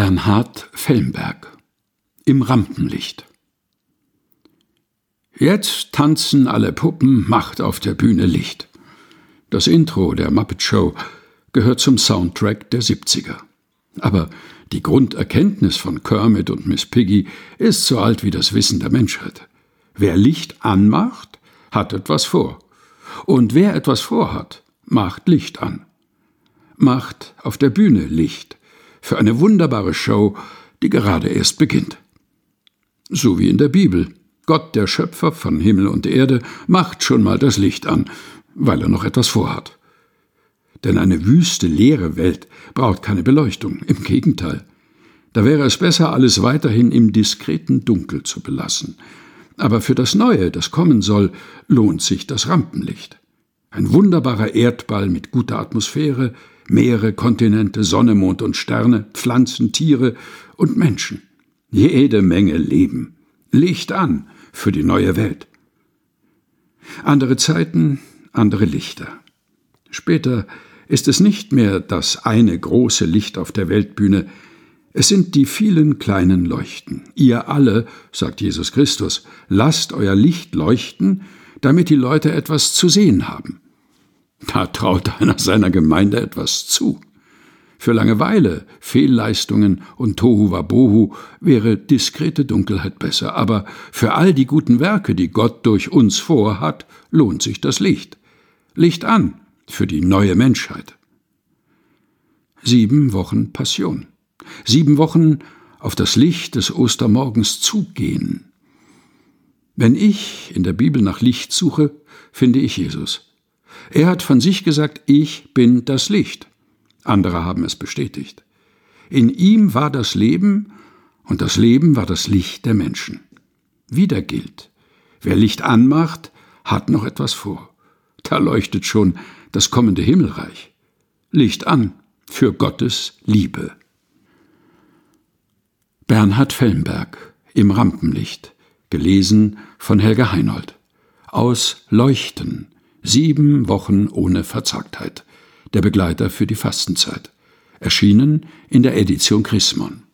Bernhard Fellenberg im Rampenlicht. Jetzt tanzen alle Puppen, macht auf der Bühne Licht. Das Intro der Muppet Show gehört zum Soundtrack der 70er. Aber die Grunderkenntnis von Kermit und Miss Piggy ist so alt wie das Wissen der Menschheit. Wer Licht anmacht, hat etwas vor. Und wer etwas vorhat, macht Licht an. Macht auf der Bühne Licht für eine wunderbare Show, die gerade erst beginnt. So wie in der Bibel. Gott, der Schöpfer von Himmel und Erde, macht schon mal das Licht an, weil er noch etwas vorhat. Denn eine wüste, leere Welt braucht keine Beleuchtung, im Gegenteil. Da wäre es besser, alles weiterhin im diskreten Dunkel zu belassen. Aber für das Neue, das kommen soll, lohnt sich das Rampenlicht. Ein wunderbarer Erdball mit guter Atmosphäre, Meere, Kontinente, Sonne, Mond und Sterne, Pflanzen, Tiere und Menschen. Jede Menge Leben. Licht an für die neue Welt. Andere Zeiten, andere Lichter. Später ist es nicht mehr das eine große Licht auf der Weltbühne, es sind die vielen kleinen Leuchten. Ihr alle, sagt Jesus Christus, lasst euer Licht leuchten, damit die Leute etwas zu sehen haben. Da traut einer seiner Gemeinde etwas zu. Für Langeweile, Fehlleistungen und Tohuwabohu wäre diskrete Dunkelheit besser, aber für all die guten Werke, die Gott durch uns vorhat, lohnt sich das Licht. Licht an für die neue Menschheit. 7 Wochen Passion. 7 Wochen auf das Licht des Ostermorgens zugehen. Wenn ich in der Bibel nach Licht suche, finde ich Jesus. Er hat von sich gesagt, ich bin das Licht. Andere haben es bestätigt. In ihm war das Leben, und das Leben war das Licht der Menschen. Wieder gilt, wer Licht anmacht, hat noch etwas vor. Da leuchtet schon das kommende Himmelreich. Licht an für Gottes Liebe. Bernhard Fellenberg im Rampenlicht, gelesen von Helga Heinold. Aus Leuchten, 7 Wochen ohne Verzagtheit. Der Begleiter für die Fastenzeit. Erschienen in der Edition Chrismon.